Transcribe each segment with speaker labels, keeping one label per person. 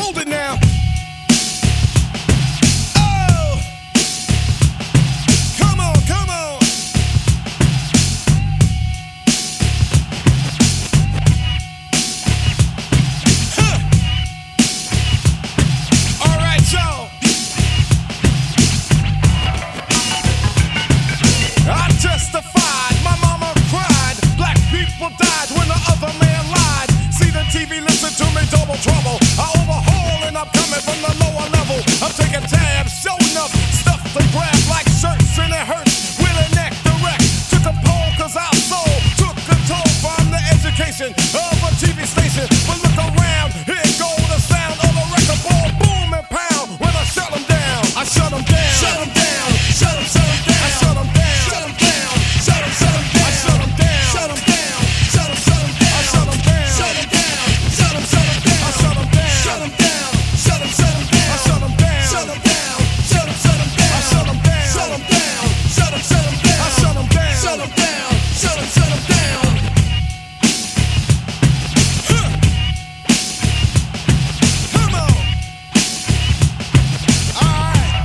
Speaker 1: hold it now.
Speaker 2: Trouble. I overhaul and I'm coming from the lower level. I'm taking tabs, show enough stuff to grab like shirts and it hurts. Willing neck direct to the pole cause our soul took control from the education of a TV station. But look around, here go the sound of a record ball, boom and pound. When I shut them down, I shut them down. Shut them down, shut them down. I shut them down, shut them down. Shut them down, I shut them down. Shut them down, shut them down. I shut them down, shut them down. Shut them down. Shut them down, shut them down, shut them down, I shut them down, shut them down, shut them down, I shut them down, shut them down, shut them down, I shut them down, shut them down, shut them down. Come on. Alright.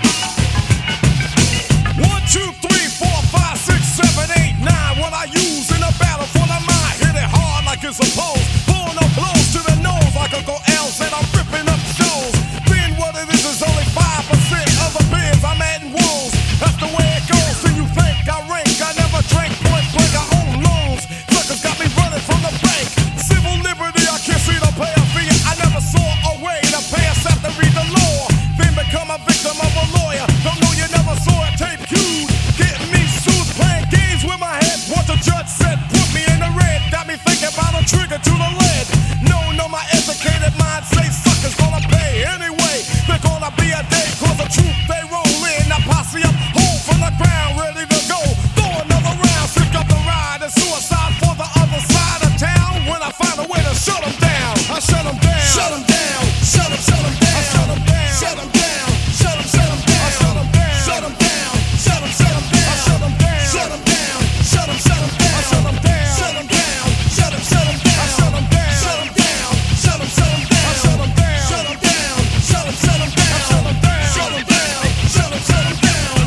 Speaker 2: 1, 2, 3, 4, 5, 6, 7, 8, 9. What I use in a battle for the mind. Hit it hard like it's supposed. Pulling up blows to the nose like Uncle L said I'm ripping up shows. Being what it is only 5% of the beers I'm adding woes. That's the way it goes. So you think I rank? I never drank point blank. I own loans. Suckers got me running from the bank. Civil liberty, I can't see the pay a fee. I never saw a way to pay us after read the law. Then become a victim of a lawyer. Don't know you never saw it tape cued. Getting me sued, playing games with my head. What the judge said, put me in the red. Got me thinking about a trigger to the lead. No, my educated mind say suckers gonna pay anyway. They're gonna be a day, cause the truth they roll in. I posse up, hold from the ground, ready to go. Throw another round, sick up the ride, and suicide for the other side of town. When I find a way to shut them down, I shut them down. Shut them down, shut them down. I shut them down, shut them down, shut them down. I shut them down, shut them down, shut them down. I shut them down, shut them down, shut them down. I shut them down, shut them down, shut them down. I shut them down, shut them down. Shut them down, shut them down, shut them down, shut them down, shut them down, shut them down, shut them down.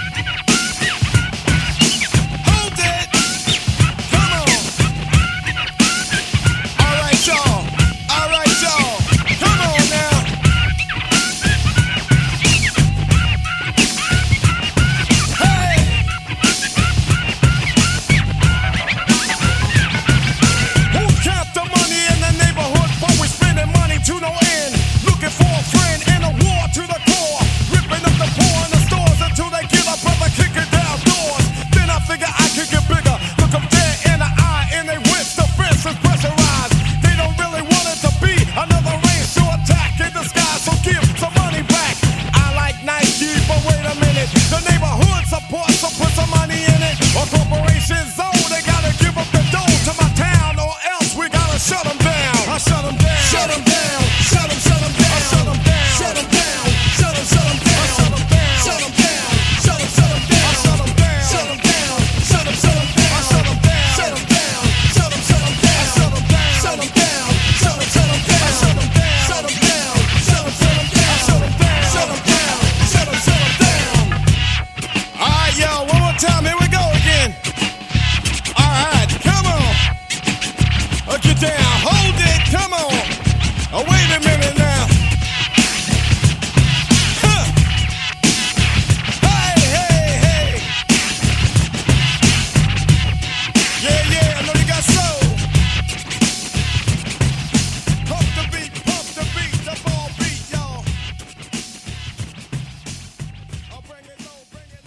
Speaker 2: Hold it, come on. All right, y'all, come on now. Hey. Who count the money in the neighborhood? But we spending money to no end. Looking for a friend in a war to the core. Ripping up the poor in the stores until they give up, brother, kicking down doors. Then I figure I could get bigger. Look them dead in the eye and they wish the fence is pressurized. They don't really want it to be another racial attack in disguise. So give some money back. I like Nike, but wait a minute. The neighborhood support, so put some money in it. Or corporations, they gotta give up the dough to my town, or else we gotta shut them down. I shut them down. Shut them down. Shut them down. I shut them down. Shut them down. Shut them down. I shut them down. Shut them down. Shut them down. I shut them down. Shut them down. Shut them down. I shut them down. Shut them down. Shut them down. I shut them down. Shut them down. Shut them down. I shut them down. Shut them down. Shut them down. I shut them down. Shut them down. Shut them down. All right, yo, one more time. Here we go again. All right, come on. Get down. Hold it. Come on. Oh, wait a minute now. Huh. Hey, hey, hey. Yeah, I know you got soul. Pump the beat, the ball beat, y'all. I'll bring it low,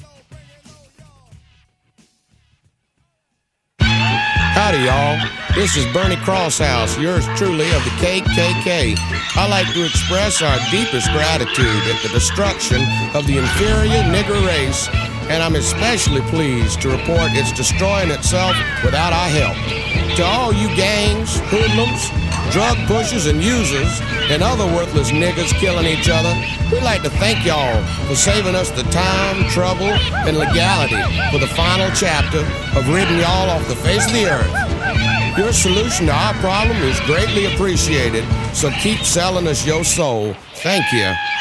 Speaker 2: y'all.
Speaker 3: Howdy, y'all. This is Bernie Crosshouse, yours truly of the KKK. I like to express our deepest gratitude at the destruction of the inferior nigger race, and I'm especially pleased to report it's destroying itself without our help. To all you gangs, hoodlums, drug pushers and users, and other worthless niggas killing each other, we'd like to thank y'all for saving us the time, trouble, and legality for the final chapter of ridding y'all off the face of the earth. Your solution to our problem is greatly appreciated, so keep selling us your soul. Thank you.